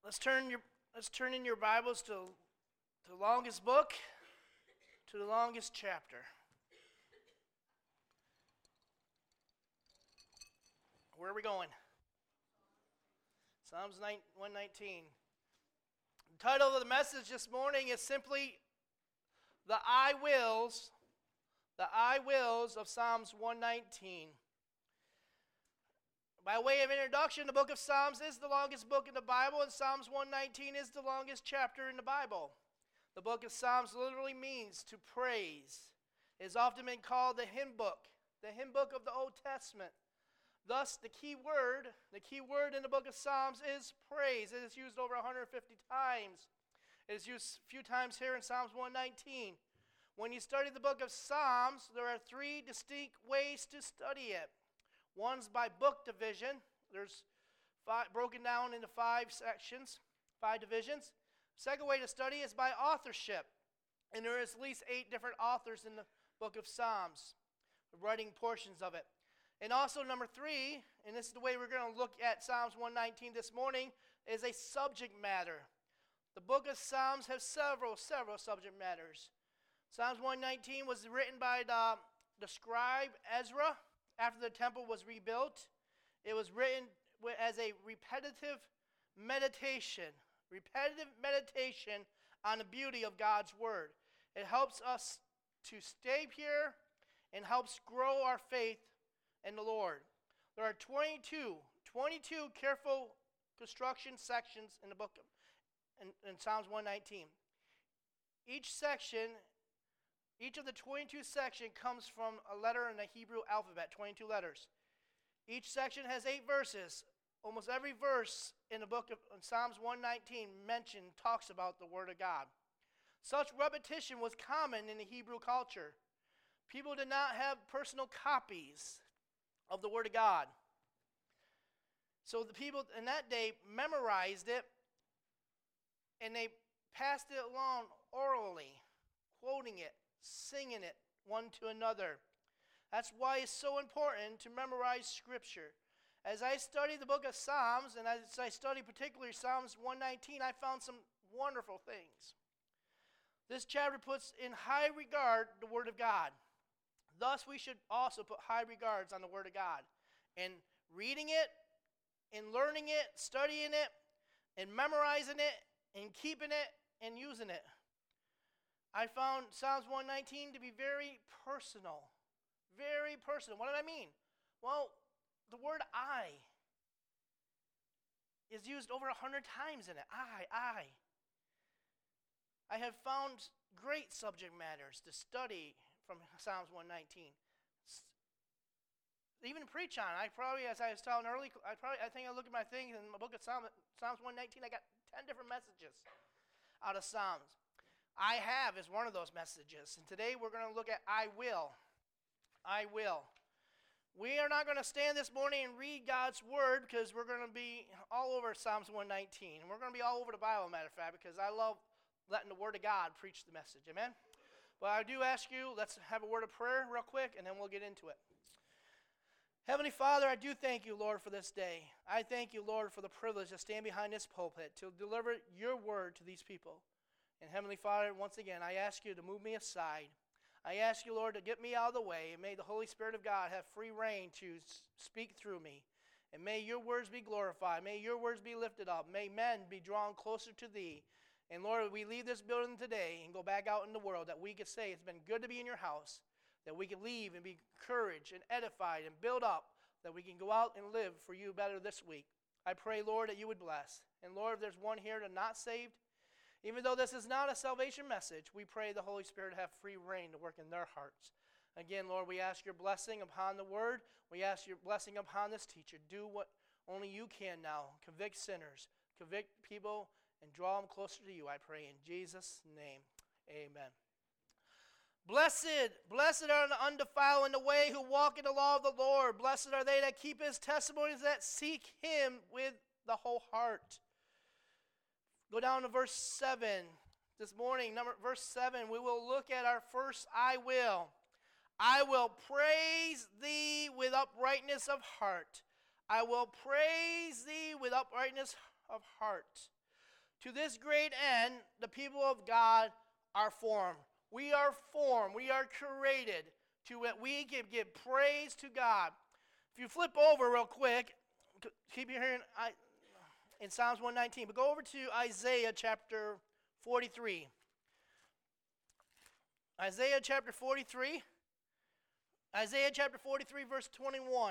Let's turn in your Bibles to the longest book, to the longest chapter. Where are we going? Psalms 119. The title of the message this morning is simply the I wills of Psalms 119. By way of introduction, the book of Psalms is the longest book in the Bible, and Psalms 119 is the longest chapter in the Bible. The book of Psalms literally means to praise. It has often been called the hymn book of the Old Testament. Thus, the key word in the book of Psalms is praise. It is used over 150 times. It is used a few times here in Psalms 119. When you study the book of Psalms, there are three distinct ways to study it. One's by book division. There's broken down into 5 sections, 5 divisions. Second way to study is by authorship. And there is at least 8 different authors in the book of Psalms, writing portions of it. And also number 3, and this is the way we're going to look at Psalms 119 this morning, is a subject matter. The book of Psalms has several subject matters. Psalms 119 was written by the scribe Ezra. After the temple was rebuilt, it was written as a repetitive meditation on the beauty of God's word. It helps us to stay pure and helps grow our faith in the Lord. There are 22 careful construction sections in the book in Psalms 119. Each of the 22 sections comes from a letter in the Hebrew alphabet, 22 letters. Each section has 8 verses. Almost every verse in the book of Psalms 119 talks about the Word of God. Such repetition was common in the Hebrew culture. People did not have personal copies of the Word of God. So the people in that day memorized it, and they passed it along orally, quoting it, singing it one to another. That's why it's so important to memorize Scripture. As I study the book of Psalms, and as I study particularly Psalms 119, I found some wonderful things. This chapter puts in high regard the Word of God. Thus, we should also put high regards on the Word of God. And reading it, and learning it, studying it, and memorizing it, and keeping it, and using it. I found Psalms 119 to be very personal. Very personal. What did I mean? Well, the word I is used over 100 times in it. I. I have found great subject matters to study from Psalms 119. Even to preach on. I probably, as I was telling earlier, I think I look at my things in my book of Psalms 119, I got 10 different messages out of Psalms. I have is one of those messages. And today we're going to look at I will. I will. We are not going to stand this morning and read God's word because we're going to be all over Psalms 119. And we're going to be all over the Bible, matter of fact, because I love letting the word of God preach the message. Amen? But I do ask you, let's have a word of prayer real quick, and then we'll get into it. Heavenly Father, I do thank you, Lord, for this day. I thank you, Lord, for the privilege to stand behind this pulpit to deliver your word to these people. And Heavenly Father, once again, I ask you to move me aside. I ask you, Lord, to get me out of the way, and may the Holy Spirit of God have free reign to speak through me. And may your words be glorified. May your words be lifted up. May men be drawn closer to thee. And Lord, we leave this building today and go back out in the world, that we could say it's been good to be in your house, that we can leave and be encouraged and edified and built up, that we can go out and live for you better this week. I pray, Lord, that you would bless. And Lord, if there's one here that's not saved, even though this is not a salvation message, we pray the Holy Spirit have free reign to work in their hearts. Again, Lord, we ask your blessing upon the word. We ask your blessing upon this teacher. Do what only you can now. Convict sinners, convict people, and draw them closer to you, I pray in Jesus' name. Amen. Blessed are the undefiled in the way who walk in the law of the Lord. Blessed are they that keep his testimonies, that seek him with the whole heart. Go down to verse 7. This morning, verse 7, we will look at our first I will. I will praise thee with uprightness of heart. I will praise thee with uprightness of heart. To this great end, the people of God are formed. We are formed. We are created to it. We can give praise to God. If you flip over real quick, keep your hearing in Psalms 119, but go over to Isaiah chapter 43. Isaiah chapter 43. Isaiah chapter 43, verse 21.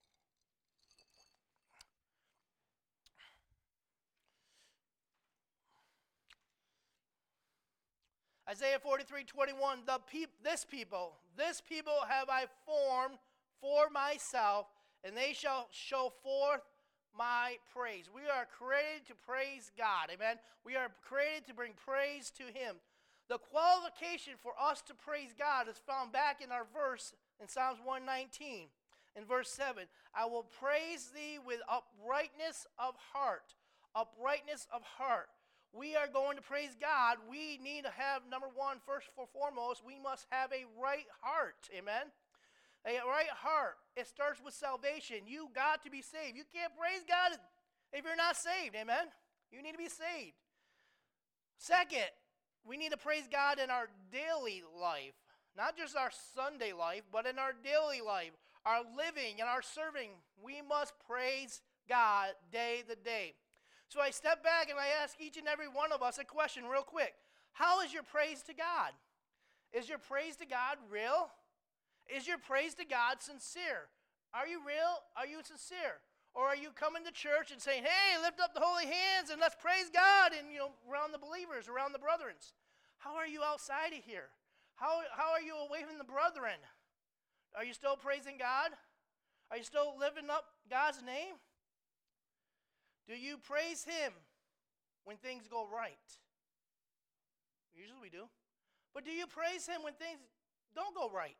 Isaiah 43:21. This people have I formed for myself, and they shall show forth my praise. We are created to praise God. Amen. We are created to bring praise to Him. The qualification for us to praise God is found back in our verse in Psalms 119, in verse 7. I will praise thee with uprightness of heart. Uprightness of heart. We are going to praise God. We need to have, number one, first and foremost, we must have a right heart. Amen? A right heart. It starts with salvation. You got to be saved. You can't praise God if you're not saved. Amen? You need to be saved. Second, we need to praise God in our daily life. Not just our Sunday life, but in our daily life. Our living and our serving. We must praise God day to day. So I step back and I ask each and every one of us a question real quick. How is your praise to God? Is your praise to God real? Is your praise to God sincere? Are you real? Are you sincere? Or are you coming to church and saying, hey, lift up the holy hands and let's praise God, and around the believers, around the brethren? How are you outside of here? How are you away from the brethren? Are you still praising God? Are you still living up God's name? Do you praise Him when things go right? Usually we do. But do you praise Him when things don't go right?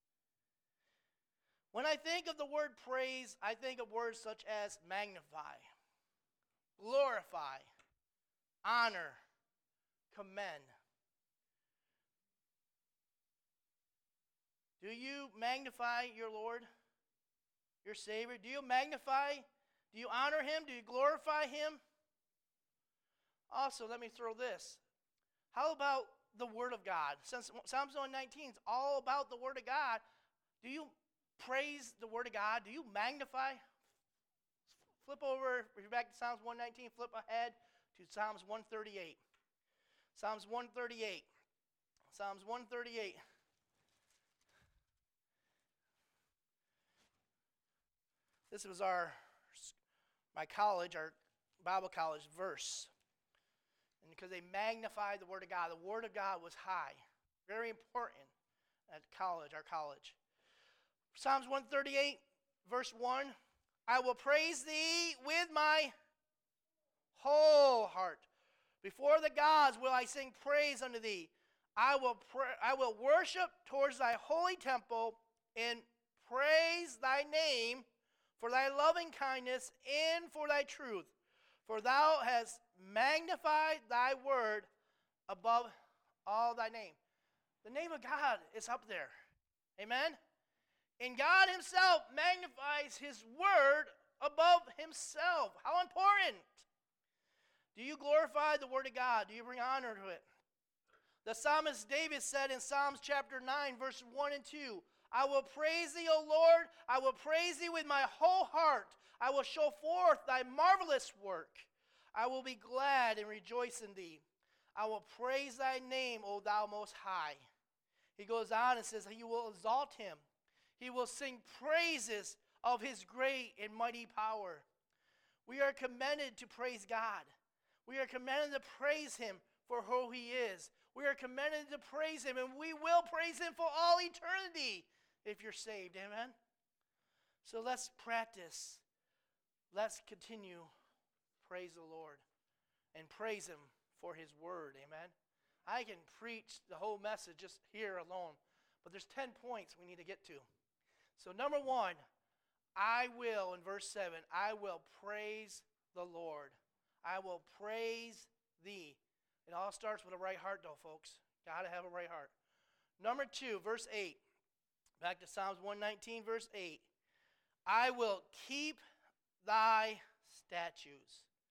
When I think of the word praise, I think of words such as magnify, glorify, honor, commend. Do you magnify your Lord, your Savior? Do you magnify? Do you honor Him? Do you glorify Him? Also, let me throw this. How about the Word of God? Since Psalms 119 is all about the Word of God, do you praise the Word of God? Do you magnify? Flip over, if you're back to Psalms 119, flip ahead to Psalms 138. Psalms 138. Psalms 138. This was my college, our Bible college verse. And because they magnified the Word of God. The Word of God was high. Very important at college, our college. Psalms 138, verse 1. I will praise thee with my whole heart. Before the gods will I sing praise unto thee. I will worship towards thy holy temple and praise thy name for thy loving kindness and for thy truth. For thou hast magnified thy word above all thy name. The name of God is up there. Amen? And God Himself magnifies His word above Himself. How important. Do you glorify the Word of God? Do you bring honor to it? The psalmist David said in Psalms chapter 9, verses 1 and 2, I will praise thee, O Lord. I will praise thee with my whole heart. I will show forth thy marvelous work. I will be glad and rejoice in thee. I will praise thy name, O thou most high. He goes on and says he will exalt him. He will sing praises of his great and mighty power. We are commanded to praise God. We are commanded to praise him for who he is. We are commanded to praise him, and we will praise him for all eternity if you're saved. Amen? So let's practice. Let's continue. Praise the Lord and praise him for his word. Amen? I can preach the whole message just here alone, but there's 10 points we need to get to. So number 1, I will, in verse 7, I will praise the Lord. I will praise thee. It all starts with a right heart, though, folks. Got to have a right heart. Number 2, verse 8. Back to Psalms 119, verse 8. I will keep thy statutes.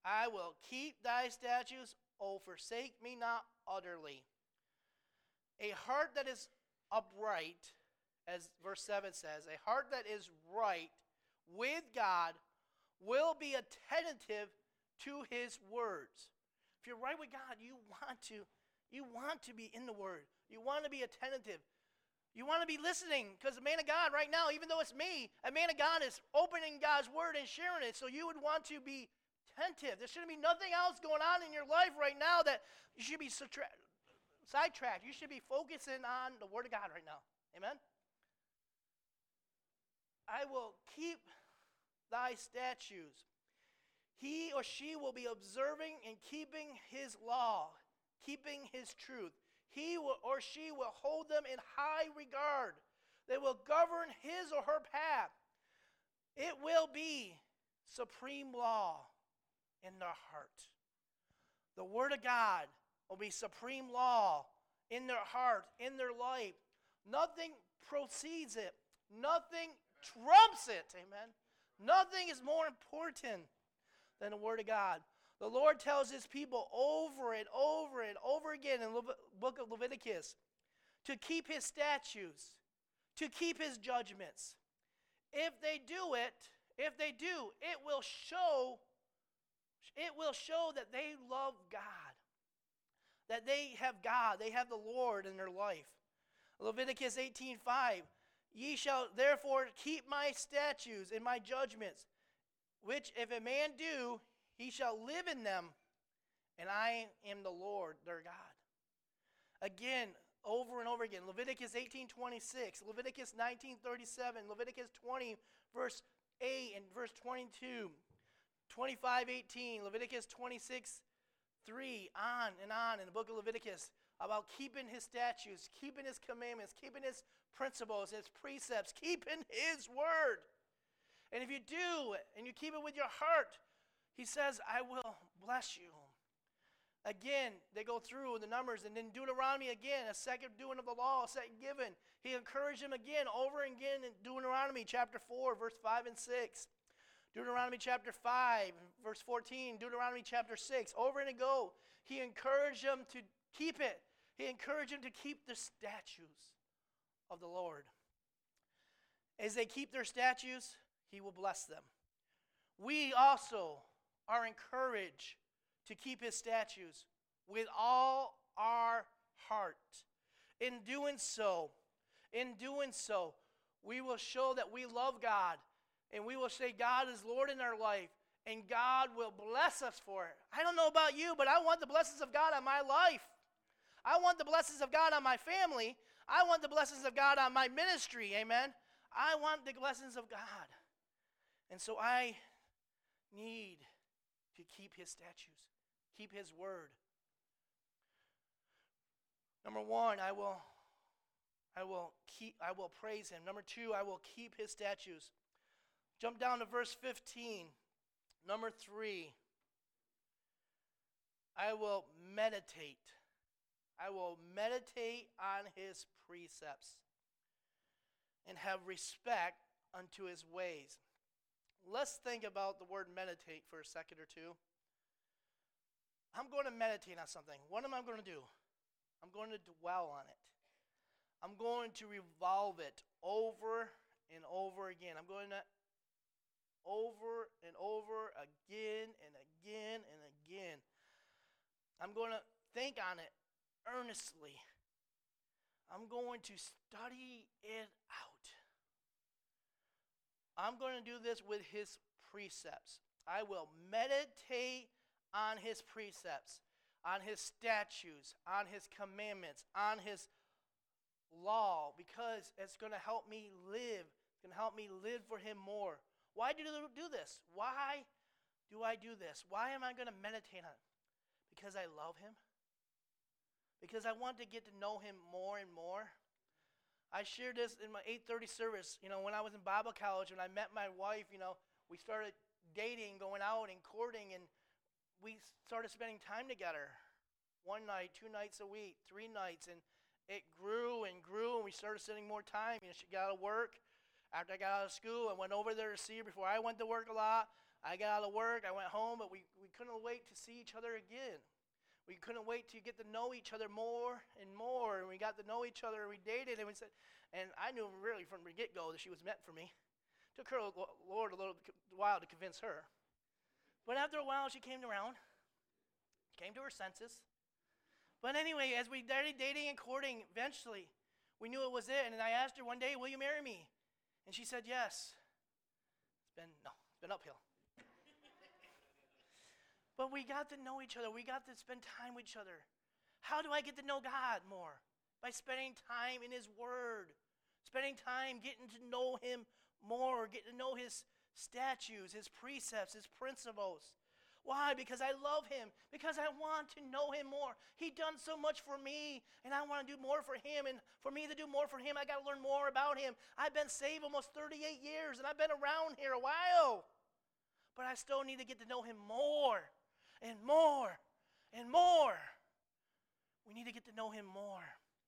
I will keep thy statutes. O forsake me not utterly. A heart that is upright, as verse 7 says, a heart that is right with God will be attentive to his words. If you're right with God, you want to be in the word. You want to be attentive. You want to be listening, because the man of God right now, even though it's me, a man of God is opening God's word and sharing it, so you would want to be attentive. There shouldn't be nothing else going on in your life right now that you should be sidetracked. You should be focusing on the word of God right now. Amen? I will keep thy statutes. He or she will be observing and keeping his law, keeping his truth. He will, or she will hold them in high regard. They will govern his or her path. It will be supreme law in their heart. The word of God will be supreme law in their heart, in their life. Nothing precedes it. Nothing trumps it. Amen. Nothing is more important than the word of God. The Lord tells his people over and over and over again in the book of Leviticus to keep his statutes, to keep his judgments. If they do it, it will show that they love God, that they have God, they have the Lord in their life. Leviticus 18:5, ye shall therefore keep my statutes and my judgments, which if a man do, he shall live in them, and I am the Lord their God. Again, over and over again, Leviticus 18:26, Leviticus 19:37, Leviticus 20, verse 8 and verse 22, 25:18, Leviticus 26:3, on in the book of Leviticus about keeping his statutes, keeping his commandments, keeping his principles, his precepts, keeping his word. And if you do, and you keep it with your heart, he says, I will bless you. Again, they go through the numbers, and then Deuteronomy again, a second doing of the law, a second given. He encouraged them again, over and again in Deuteronomy chapter 4, verse 5 and 6. Deuteronomy chapter 5, verse 14. Deuteronomy chapter 6, over and go. He encouraged them to keep it. He encouraged them to keep the statutes of the Lord. As they keep their statutes, he will bless them. We also are encouraged to keep his statutes with all our heart. In doing so, we will show that we love God, and we will say God is Lord in our life, and God will bless us for it. I don't know about you, but I want the blessings of God on my life. I want the blessings of God on my family. I want the blessings of God on my ministry, amen? I want the blessings of God. And so I need to keep his statutes, keep his word. Number one, I will praise him. Number two, I will keep his statutes. Jump down to verse 15. Number three, I will meditate. I will meditate on his precepts and have respect unto his ways. Let's think about the word meditate for a second or two. I'm going to meditate on something. What am I going to do? I'm going to dwell on it. I'm going to revolve it over and over again. I'm going to over and over again and again and again. I'm going to think on it earnestly. I'm going to study it out. I'm going to do this with his precepts. I will meditate on his precepts, on his statutes, on his commandments, on his law, because it's going to help me live. It's going to help me live for him more. Why do I do this? Why do I do this? Why am I going to meditate on it? Because I love him? Because I want to get to know him more and more? I shared this in my 8:30 service. When I was in Bible college, when I met my wife, we started dating, going out and courting, and we started spending time together. One night, 2 nights a week, 3 nights, and it grew and grew, and we started spending more time. She got out of work. After I got out of school, I went over there to see her before I went to work a lot. I got out of work, I went home, but we couldn't wait to see each other again. We couldn't wait to get to know each other more and more, and we got to know each other, and we dated, and we said, and I knew really from the get-go that she was meant for me. Took her, Lord, a little while to convince her. But after a while, she came around, came to her senses. But anyway, as we started dating and courting, eventually, we knew it was it, and I asked her one day, will you marry me? And she said yes. It's been uphill. But we got to know each other. We got to spend time with each other. How do I get to know God more? By spending time in His Word. Spending time getting to know Him more. Getting to know His statutes, His precepts, His principles. Why? Because I love Him. Because I want to know Him more. He done so much for me, and I want to do more for Him. And for me to do more for Him, I got to learn more about Him. I've been saved almost 38 years, and I've been around here a while. But I still need to get to know Him more. And more, and more. We need to get to know Him more.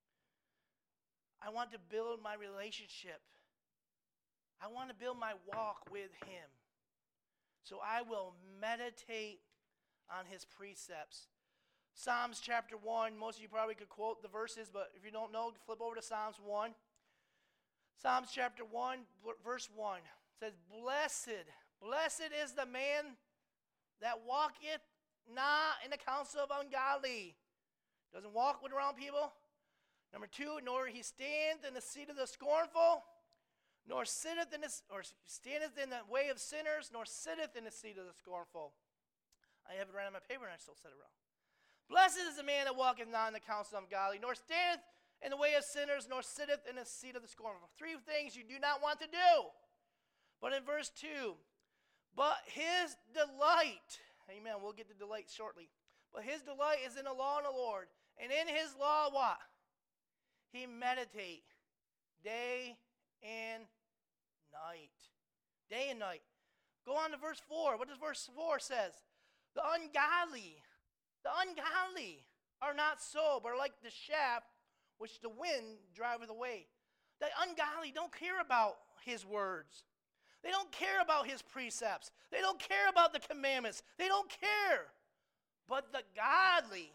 I want to build my relationship. I want to build my walk with Him. So I will meditate on His precepts. Psalms chapter 1, most of you probably could quote the verses, but if you don't know, flip over to Psalms 1. Psalms chapter 1, verse 1 says, Blessed is the man that walketh not in the counsel of ungodly. Doesn't walk with around people. Number 2, nor he standeth in the seat of the scornful, nor standeth in the way of sinners, nor sitteth in the seat of the scornful. I have it right on my paper and I still said it wrong. Blessed is the man that walketh not in the counsel of ungodly, nor standeth in the way of sinners, nor sitteth in the seat of the scornful. 3 things you do not want to do. But in verse 2, but his delight, amen, we'll get to delight shortly. But his delight is in the law of the Lord. And in his law, what? He meditate day and night. Day and night. Go on to verse 4. What does verse 4 says? The ungodly are not so, but are like the shaft which the wind driveth away. The ungodly don't care about His words. They don't care about His precepts. They don't care about the commandments. They don't care. But the godly,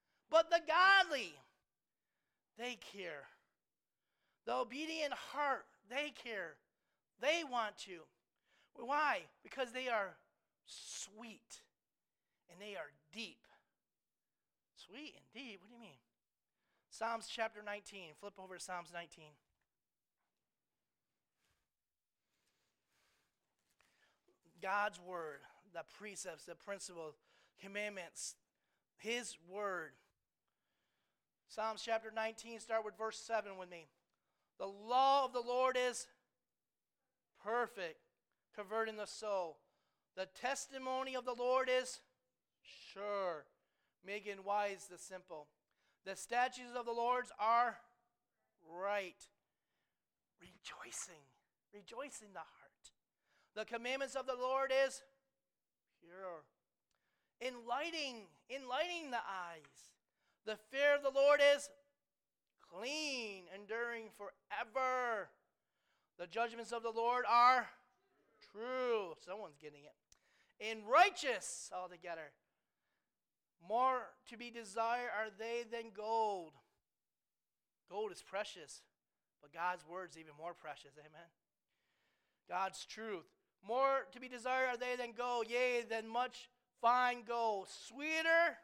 they care. The obedient heart, they care. They want to. Why? Because they are sweet and they are deep. Sweet and deep? What do you mean? Psalms chapter 19. Flip over to Psalms 19. God's word, the precepts, the principles, commandments, His word. Psalms chapter 19, start with verse 7 with me. The law of the Lord is perfect, converting the soul. The testimony of the Lord is sure, making wise the simple. The statutes of the Lord are right, rejoicing the heart. The commandments of the Lord is pure, enlightening the eyes. The fear of the Lord is clean, enduring forever. The judgments of the Lord are true. Someone's getting it. And righteous altogether. More to be desired are they than gold. Gold is precious, but God's word is even more precious. Amen. God's truth. More to be desired are they than gold, yea, than much fine gold. Sweeter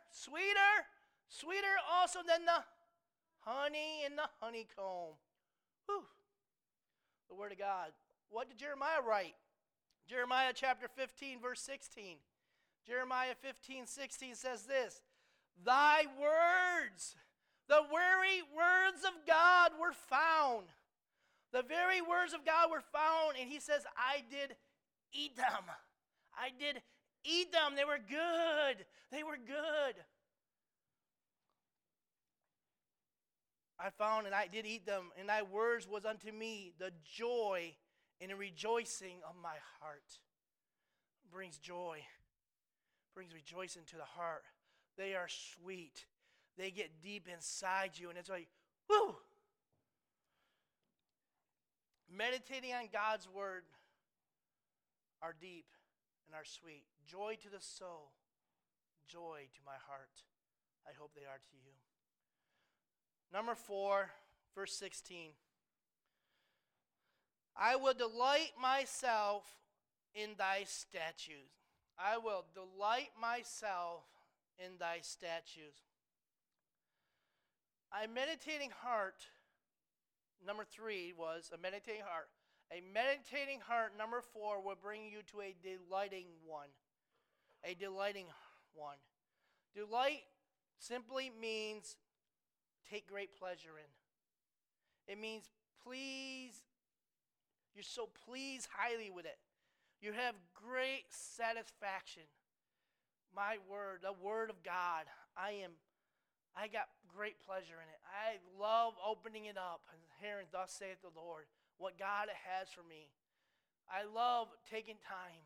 also than the honey in the honeycomb. Whew. The word of God. What did Jeremiah write? Jeremiah chapter 15, verse 16. Jeremiah 15:16 says this, Thy words, the very words of God were found. The very words of God were found, and he says, I did eat them. I did eat them. They were good. They were good. I found and I did eat them, and thy words was unto me the joy and the rejoicing of my heart. Brings joy. Brings rejoicing to the heart. They are sweet. They get deep inside you, and it's like, whoo! Meditating on God's word are deep, and are sweet. Joy to the soul, joy to my heart. I hope they are to you. Number 4, verse 16. I will delight myself in thy statutes. I will delight myself in thy statutes. A meditating heart, number 3 was a meditating heart. A meditating heart, number 4, will bring you to a delighting one. A delighting one. Delight simply means take great pleasure in. It means please, you're so pleased highly with it. You have great satisfaction. My word, the word of God, I got great pleasure in it. I love opening it up and hearing, thus saith the Lord, what God has for me. I love taking time.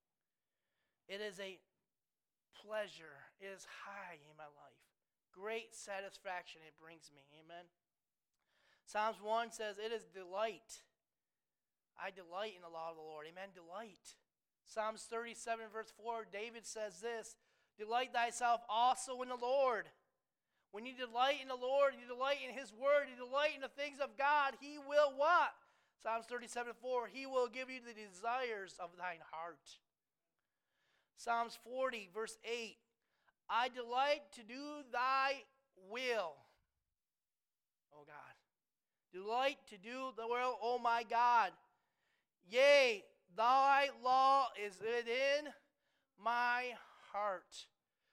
It is a pleasure. It is high in my life. Great satisfaction it brings me. Amen. Psalms 1 says, it is delight. I delight in the law of the Lord. Amen. Delight. Psalms 37 verse 4, David says this, delight thyself also in the Lord. When you delight in the Lord, you delight in His word, you delight in the things of God, He will what? Psalms 37:4, He will give you the desires of thine heart. Psalms 40 verse 8, I delight to do thy will. Oh God. Delight to do the will, oh my God. Yea, thy law is within my heart.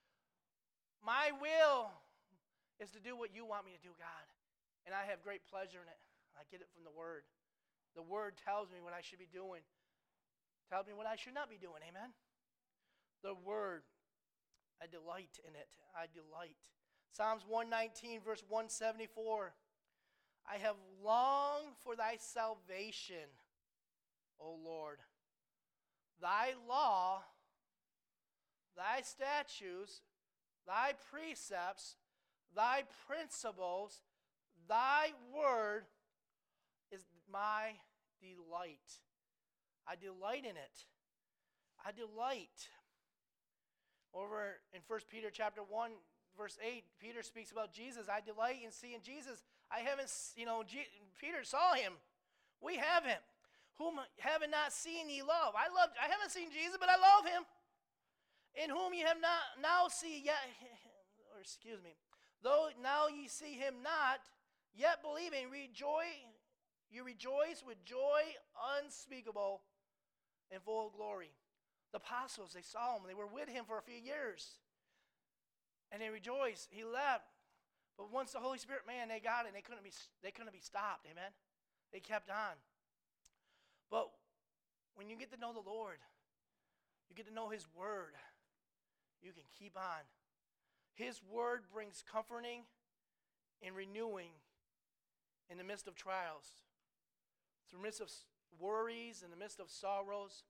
My will is to do what you want me to do, God. And I have great pleasure in it. I get it from the Word. The Word tells me what I should be doing. Tells me what I should not be doing. Amen? The Word, I delight in it. I delight. Psalms 119, verse 174. I have longed for thy salvation, O Lord. Thy law, thy statutes, thy precepts, thy principles, thy word is my delight. I delight in it. I delight. Over in 1 Peter chapter 1, verse 8, Peter speaks about Jesus. I delight in seeing Jesus. I haven't, Peter saw him. We have him. Whom haven't not seen ye love. I haven't seen Jesus, but I love him. In whom ye have not now see yet, or excuse me, though now ye see him not, yet believing, you rejoice with joy unspeakable and full of glory. The apostles, they saw him. They were with him for a few years. And they rejoiced. He left. But once the Holy Spirit, man, they got it. And they couldn't be stopped. Amen? They kept on. But when you get to know the Lord, you get to know His Word, you can keep on. His Word brings comforting and renewing in the midst of trials, through the midst of worries, in the midst of sorrows,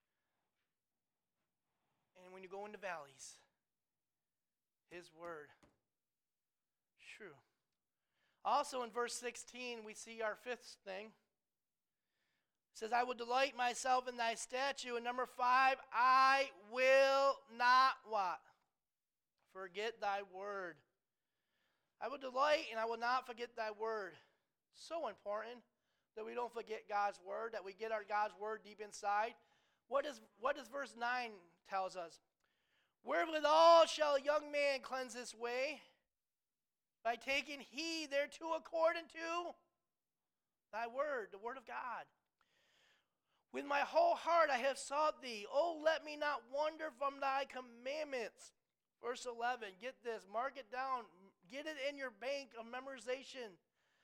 and when you go into valleys. His Word. True. Also in verse 16, we see our fifth thing. It says, I will delight myself in thy statute. And number 5, I will not what? Forget thy word. I will delight and I will not forget thy word. So important that we don't forget God's word, that we get our God's word deep inside. What does verse 9 tells us? Wherewithal shall a young man cleanse his way? By taking heed thereto according to thy word, the word of God. With my whole heart I have sought thee. Oh, let me not wander from thy commandments. Verse 11, get this, mark it down, get it in your bank of memorization.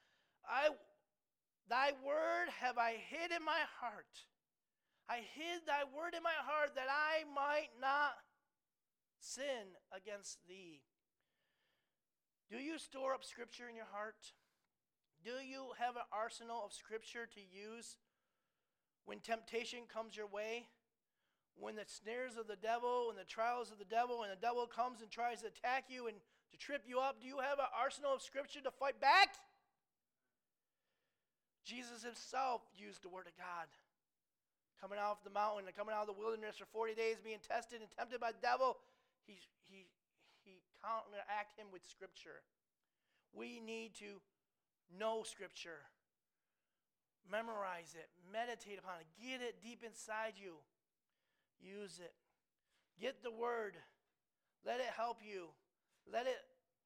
Thy word have I hid in my heart. I hid thy word in my heart that I might not sin against thee. Do you store up Scripture in your heart? Do you have an arsenal of Scripture to use when temptation comes your way? When the snares of the devil and the trials of the devil and the devil comes and tries to attack you and to trip you up, do you have an arsenal of Scripture to fight back? Jesus himself used the Word of God coming off the mountain and coming out of the wilderness for 40 days, being tested and tempted by the devil, he counteract him with Scripture. We need to know Scripture. Memorize it. Meditate upon it. Get it deep inside you. Use it. Get the Word. Let it help you. Let it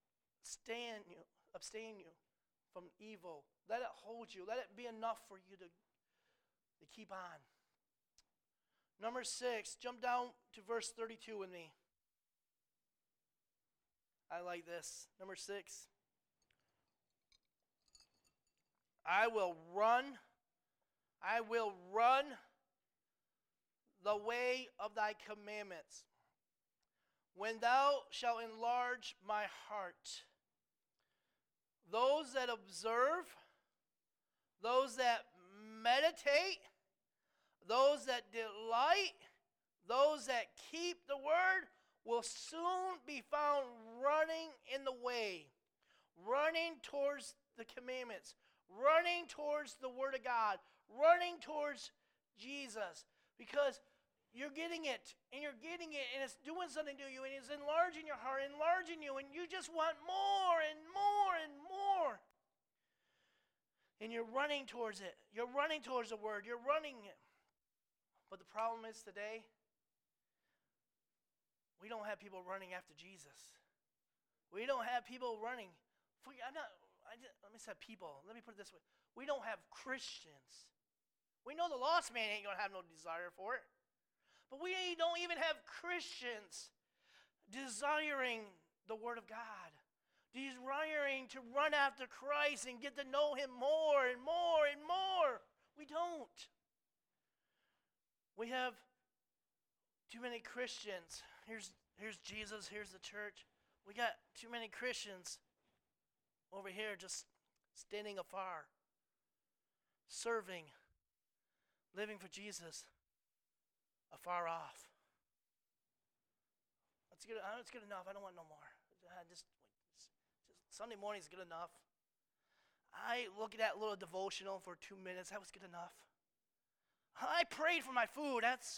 abstain you from evil. Let it hold you. Let it be enough for you to keep on. Number 6, jump down to verse 32 with me. I like this. Number 6. I will run the way of thy commandments. When thou shalt enlarge my heart. Those that observe, those that meditate, those that delight, those that keep the word will soon be found running in the way, running towards the commandments, running towards the Word of God, running towards Jesus, because you're getting it, and it's doing something to you, and it's enlarging your heart, enlarging you, and you just want more and more and more. And you're running towards it. You're running towards the Word. You're running it. But the problem is today, we don't have people running after Jesus. We don't have people running. Let me say people. Let me put it this way. We don't have Christians. We know the lost man ain't going to have no desire for it. But we don't even have Christians desiring the Word of God. Desiring to run after Christ and get to know Him more and more and more. We don't. We have too many Christians. Here's Jesus, here's the church. We got too many Christians over here just standing afar, serving, living for Jesus afar off. That's good. It's good enough. I don't want no more. Just Sunday morning is good enough. I look at that little devotional for 2 minutes. That was good enough. I prayed for my food. The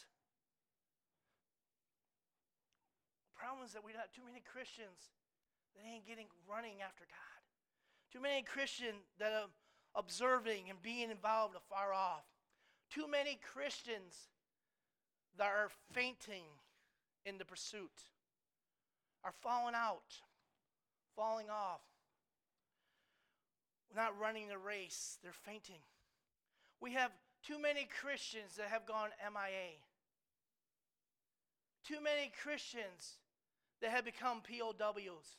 problem is that we have too many Christians that ain't running after God. Too many Christians that are observing and being involved afar off. Too many Christians that are fainting in the pursuit, are falling out, falling off. Not running the race, they're fainting. We have too many Christians that have gone MIA. Too many Christians that have become POWs.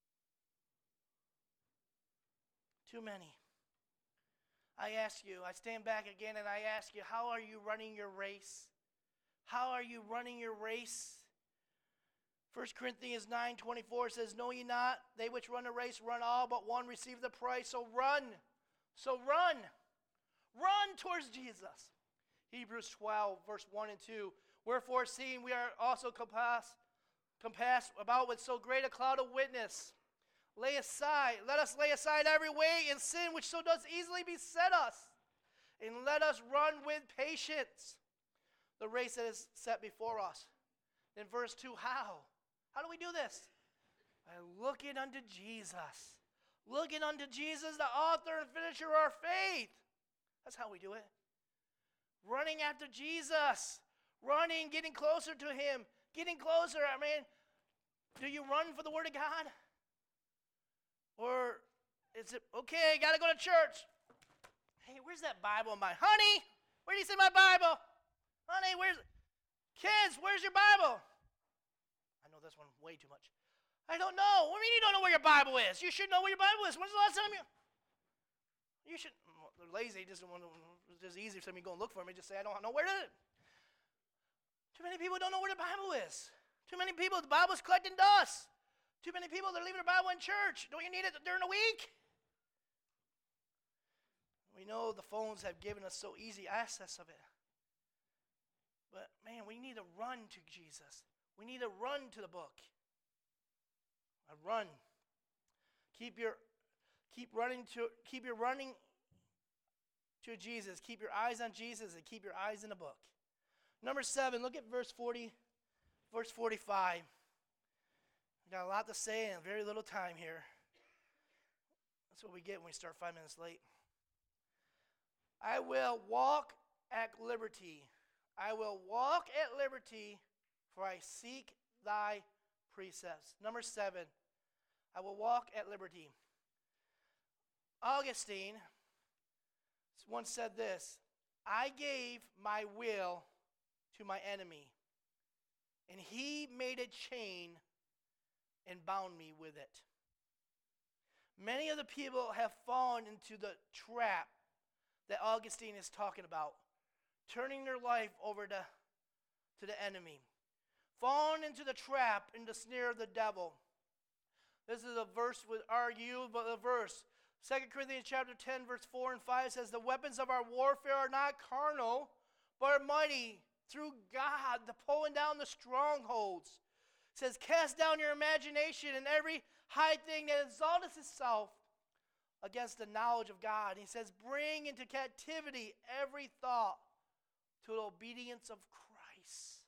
Too many. I stand back again and I ask you, how are you running your race? How are you running your race? 1 Corinthians 9:24 says, know ye not, they which run a race run all, but one receive the prize. So run. Run towards Jesus. Hebrews 12, verse 1 and 2. Wherefore, seeing we are also compassed about with so great a cloud of witness, let us lay aside every weight and sin which so does easily beset us, and let us run with patience the race that is set before us. In verse 2, how? How do we do this? By looking unto Jesus. Looking unto Jesus, the author and finisher of our faith. That's how we do it. Running after Jesus. Running, getting closer to Him. Getting closer. Do you run for the Word of God? Or is it, okay, got to go to church. Hey, where's that Bible in my, honey, where do you see my Bible? Honey, kids, where's your Bible? I know this one way too much. I don't know. What do you mean you don't know where your Bible is? You should know where your Bible is. When's the last time you should, they're lazy, it's just easy for me to go and look for them and just say, I don't know where it is. Too many people don't know where the Bible is. Too many people, the Bible's collecting dust. Too many people, they're leaving their Bible in church. Don't you need it during the week? We know the phones have given us so easy access of it. But, man, we need to run to Jesus. We need to run to the book. Run. Keep running to Jesus. Keep your eyes on Jesus and keep your eyes in the book. Number 7, look at verse 40, verse 45. I got a lot to say and very little time here. That's what we get when we start 5 minutes late. I will walk at liberty. I will walk at liberty, for I seek thy precepts. Number 7, I will walk at liberty. Augustine once said this, I gave my will to my enemy, and he made a chain and bound me with it. Many of the people have fallen into the trap that Augustine is talking about, turning their life over to the enemy. Fallen into the trap, in the snare of the devil. This is a verse with argue, but a verse. 2 Corinthians chapter 10, verse 4 and 5 says, the weapons of our warfare are not carnal, but are mighty through God, the pulling down the strongholds. It says, cast down your imagination and every high thing that exalteth itself against the knowledge of God. He says, bring into captivity every thought to the obedience of Christ.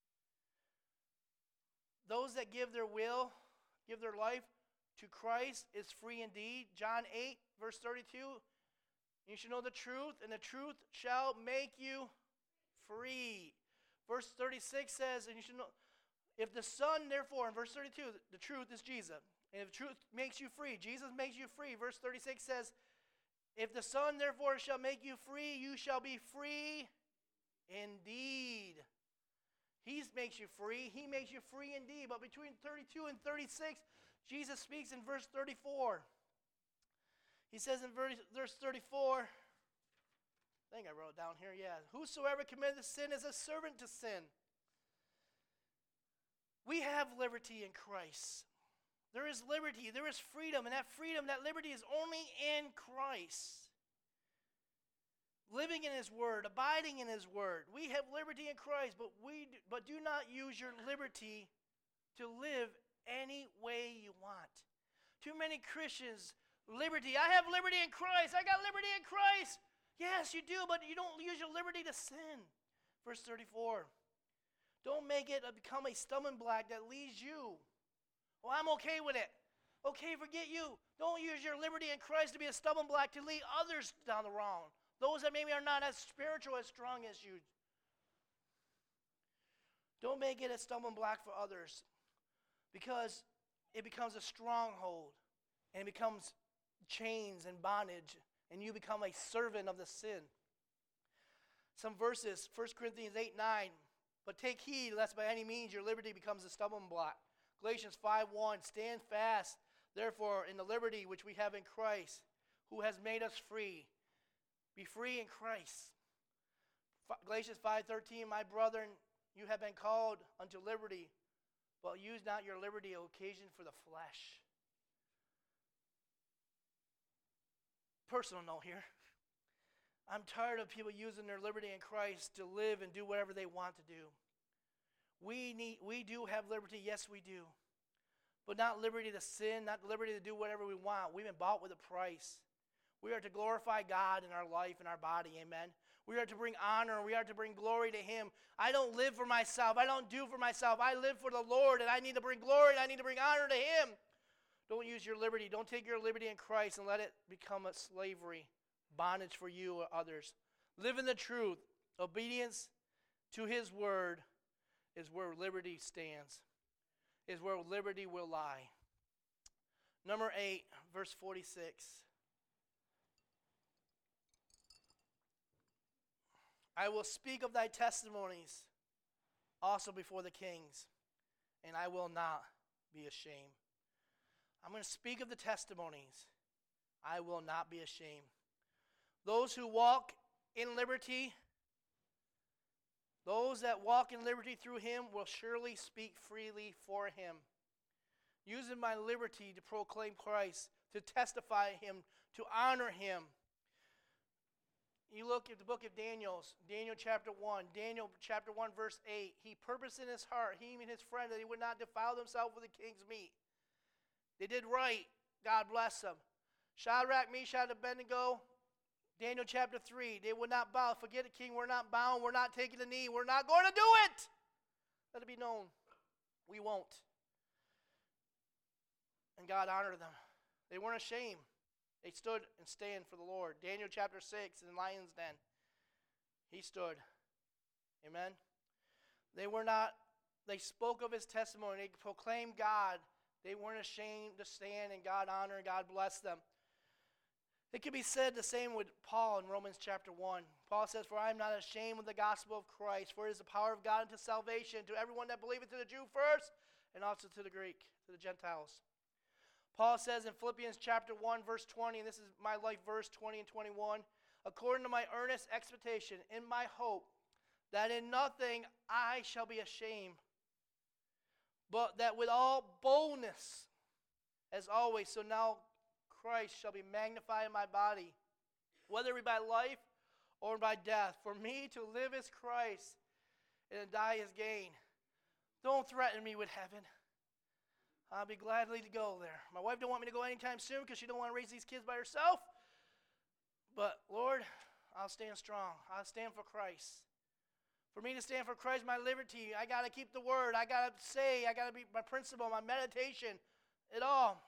Those that give their will, give their life to Christ is free indeed. John 8, verse 32, you should know the truth, and the truth shall make you free. Verse 36 says, and you should know, if the Son, therefore, in verse 32, the truth is Jesus. And if truth makes you free, Jesus makes you free. Verse 36 says, if the Son, therefore, shall make you free, you shall be free indeed. He makes you free. He makes you free indeed. But between 32 and 36, Jesus speaks in verse 34. He says in verse 34, I think I wrote it down here, yeah. Whosoever committeth sin is a servant to sin. We have liberty in Christ. There is liberty, there is freedom, and that freedom, that liberty is only in Christ. Living in His Word, abiding in His Word. We have liberty in Christ, but do not use your liberty to live any way you want. Too many Christians, liberty. I have liberty in Christ. I got liberty in Christ. Yes, you do, but you don't use your liberty to sin. Verse 34. Don't make it become a stumbling block that leads you. Well, I'm okay with it. Okay, forget you. Don't use your liberty in Christ to be a stumbling block to lead others down the wrong. Those that maybe are not as spiritual, as strong as you. Don't make it a stumbling block for others, because it becomes a stronghold, and it becomes chains and bondage, and you become a servant of the sin. Some verses, 1 Corinthians 8:9, but take heed lest by any means your liberty becomes a stumbling block. Galatians 5:1, stand fast, therefore, in the liberty which we have in Christ, who has made us free. Be free in Christ. Galatians 5:13, my brethren, you have been called unto liberty, but use not your liberty as occasion for the flesh. Personal note here. I'm tired of people using their liberty in Christ to live and do whatever they want to do. We do have liberty, yes we do. But not liberty to sin, not liberty to do whatever we want. We've been bought with a price. We are to glorify God in our life and our body, amen. We are to bring honor, we are to bring glory to Him. I don't live for myself, I don't do for myself. I live for the Lord, and I need to bring glory, and I need to bring honor to Him. Don't use your liberty, don't take your liberty in Christ and let it become a slavery, bondage for you or others. Live in the truth. Obedience to His word is where liberty stands, is where liberty will lie. Number 8, verse 46. I will speak of thy testimonies also before the kings, and I will not be ashamed. I'm going to speak of the testimonies. I will not be ashamed. Those who walk in liberty, those that walk in liberty through Him will surely speak freely for Him. Using my liberty to proclaim Christ, to testify Him, to honor Him. You look at the book of Daniel chapter 1, Daniel chapter 1 verse 8. He purposed in his heart, he and his friend, that he would not defile himself with the king's meat. They did right. God bless them. Shadrach, Meshach, and Abednego, Daniel chapter 3, they would not bow. Forget it, king, we're not bowing. We're not taking the knee. We're not going to do it. Let it be known. We won't. And God honored them. They weren't ashamed. They stood and stand for the Lord. Daniel chapter 6 in the lion's den. He stood. Amen. They spoke of his testimony. They proclaimed God. They weren't ashamed to stand, and God honored and God blessed them. It can be said the same with Paul in Romans chapter 1. Paul says, "For I am not ashamed of the gospel of Christ, for it is the power of God unto salvation to everyone that believeth, to the Jew first, and also to the Greek, to the Gentiles." Paul says in Philippians chapter 1, verse 20, and this is my life verse 20 and 21, "According to my earnest expectation in my hope, that in nothing I shall be ashamed, but that with all boldness, as always, so now Christ shall be magnified in my body, whether it be by life or by death. For me to live is Christ, and to die is gain." Don't threaten me with heaven. I'll be gladly to go there. My wife don't want me to go anytime soon because she don't want to raise these kids by herself. But, Lord, I'll stand strong. I'll stand for Christ. For me to stand for Christ, my liberty, I got to keep the word. I got to say, I got to be my principle, my meditation, it all.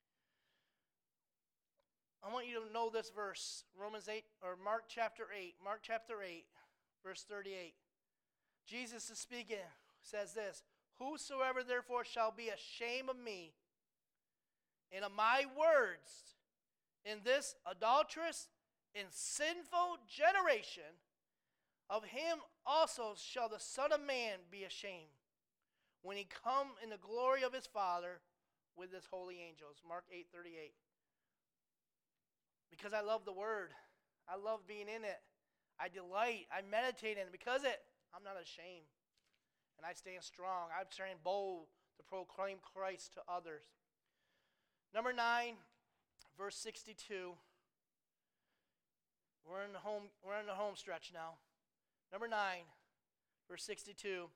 I want you to know this verse, Romans 8, or Mark chapter 8, verse 38. Jesus is speaking, says this, "Whosoever therefore shall be ashamed of me and of my words in this adulterous and sinful generation, of him also shall the Son of Man be ashamed when he come in the glory of his Father with his holy angels." Mark 8:38. Because I love the word. I love being in it. I delight. I meditate in it. Because I'm not ashamed. And I stand strong. I'm standing bold to proclaim Christ to others. Number 9, verse 62. We're in the home stretch now. Number 9, verse 62.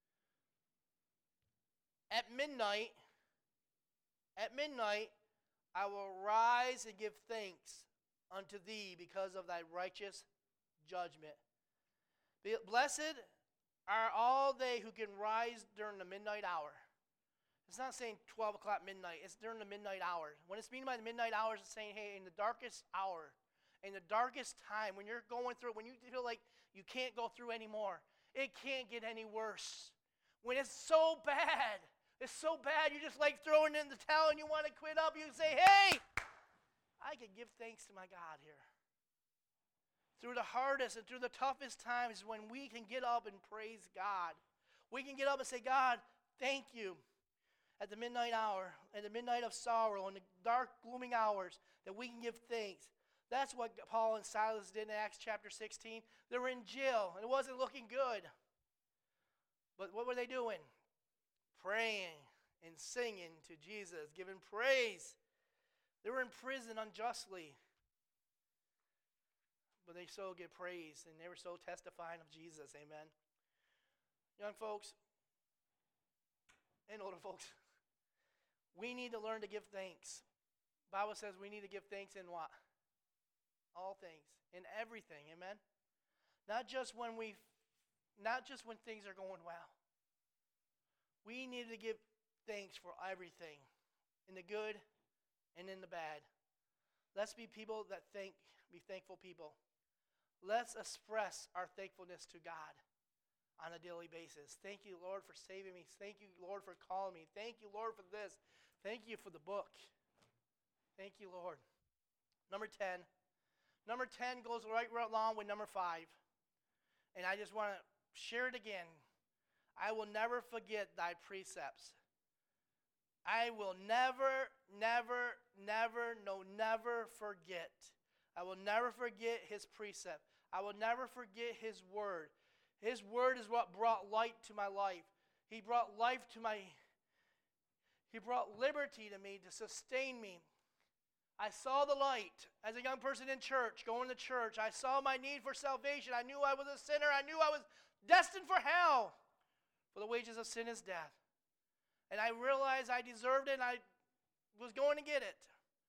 At midnight, I will rise and give thanks unto thee because of thy righteous judgment. Blessed are all they who can rise during the midnight hour. It's not saying 12 o'clock midnight. It's during the midnight hour. When it's meaning by the midnight hours, it's saying, hey, in the darkest hour, in the darkest time, when you're going through, when you feel like you can't go through anymore, it can't get any worse. When it's so bad, you're just like throwing in the towel and you want to quit up, you say, hey, I can give thanks to my God here. Through the hardest and through the toughest times, when we can get up and praise God. We can get up and say, God, thank you. At the midnight hour, at the midnight of sorrow, in the dark, glooming hours, that we can give thanks. That's what Paul and Silas did in Acts chapter 16. They were in jail, and it wasn't looking good. But what were they doing? Praying and singing to Jesus, giving praise. They were in prison unjustly. But they so get praise, and they were so testifying of Jesus. Amen. Young folks and older folks, we need to learn to give thanks. The Bible says we need to give thanks in what? All things, in everything. Amen. Not just when things are going well. We need to give thanks for everything, in the good and in the bad. Let's be people that be thankful people. Let's express our thankfulness to God on a daily basis. Thank you, Lord, for saving me. Thank you, Lord, for calling me. Thank you, Lord, for this. Thank you for the book. Thank you, Lord. Number 10. Number 10 goes right along with number 5. And I just want to share it again. I will never forget thy precepts. I will never forget. I will never forget his precept. I will never forget his word. His word is what brought light to my life. He brought liberty to me, to sustain me. I saw the light as a young person in church, going to church. I saw my need for salvation. I knew I was a sinner. I knew I was destined for hell. For the wages of sin is death. And I realized I deserved it, and I was going to get it.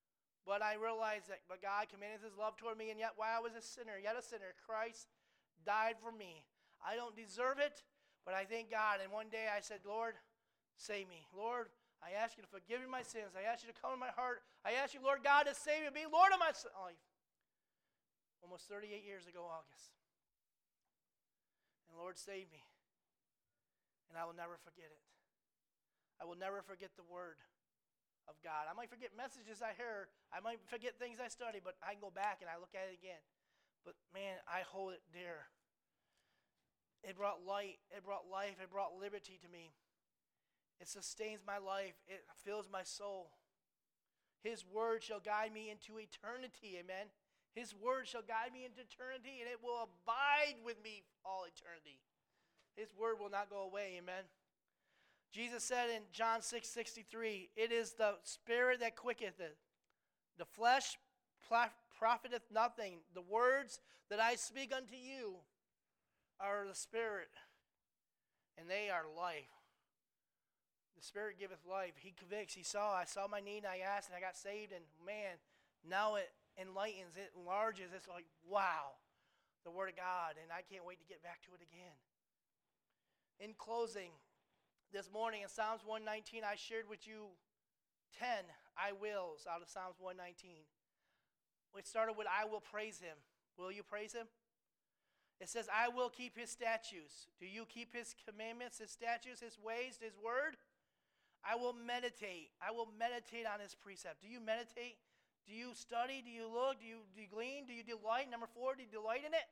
But I realized that but God commended his love toward me, and yet while I was a sinner, Christ died for me. I don't deserve it, but I thank God. And one day I said, Lord, save me. Lord, I ask you to forgive me my sins. I ask you to come in my heart. I ask you, Lord God, to save me. Be Lord of my life. Almost 38 years ago, August. And Lord, save me. And I will never forget it. I will never forget the word of God. I might forget messages I heard. I might forget things I studied, but I can go back and I look at it again. But man, I hold it dear. It brought light. It brought life. It brought liberty to me. It sustains my life. It fills my soul. His word shall guide me into eternity. Amen. His word shall guide me into eternity, and it will abide with me all eternity. His word will not go away. Amen. Jesus said in John 6:63, it is the spirit that quicketh it. The flesh profiteth nothing. The words that I speak unto you are the spirit, and they are life. The Spirit giveth life. He convicts. I saw my need, and I asked, and I got saved, and man, now it enlightens, it enlarges. It's like, wow, the Word of God, and I can't wait to get back to it again. In closing, this morning in Psalms 119, I shared with you 10 I wills out of Psalms 119. We started with I will praise him. Will you praise him? It says, I will keep his statutes. Do you keep his commandments, his statutes, his ways, his word? I will meditate. I will meditate on his precept. Do you meditate? Do you study? Do you look? Do you glean? Do you delight? Number 4, do you delight in it?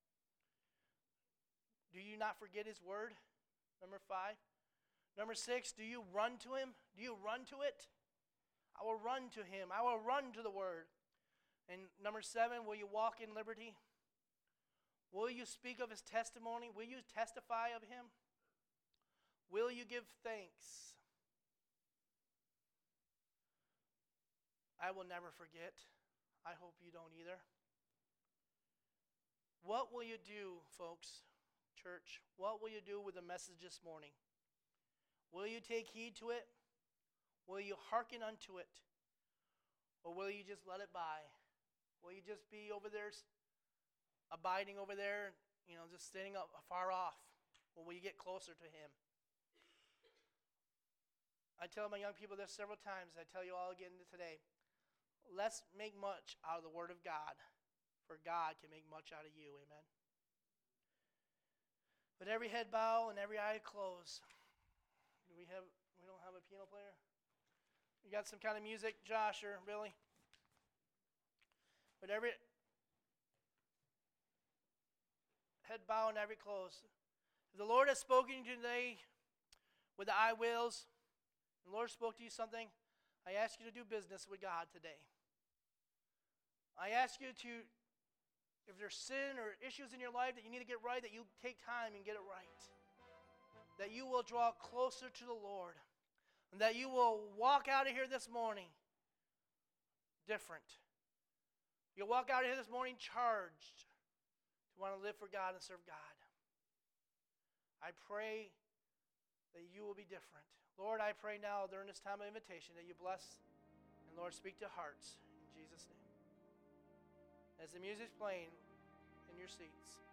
Do you not forget his word? Number 5. Number 6, do you run to him? Do you run to it? I will run to him. I will run to the word. And number 7, will you walk in liberty? Will you speak of his testimony? Will you testify of him? Will you give thanks? I will never forget. I hope you don't either. What will you do, folks, church? What will you do with the message this morning? Will you take heed to it? Will you hearken unto it? Or will you just let it by? Will you just be over there, abiding over there, just standing up far off? Or will you get closer to him? I tell my young people this several times. I tell you all again today. Let's make much out of the Word of God, for God can make much out of you. Amen. With every head bow and every eye closed. We don't have a piano player? You got some kind of music, Josh or Billy? With every head bow and every close. If the Lord has spoken to you today with the I wills, and the Lord spoke to you something, I ask you to do business with God today. I ask you to, if there's sin or issues in your life that you need to get right, that you take time and get it right. That you will draw closer to the Lord. And that you will walk out of here this morning different. You'll walk out of here this morning charged to want to live for God and serve God. I pray that you will be different. Lord, I pray now during this time of invitation that you bless and, Lord, speak to hearts in Jesus' name. As the music's playing in your seats.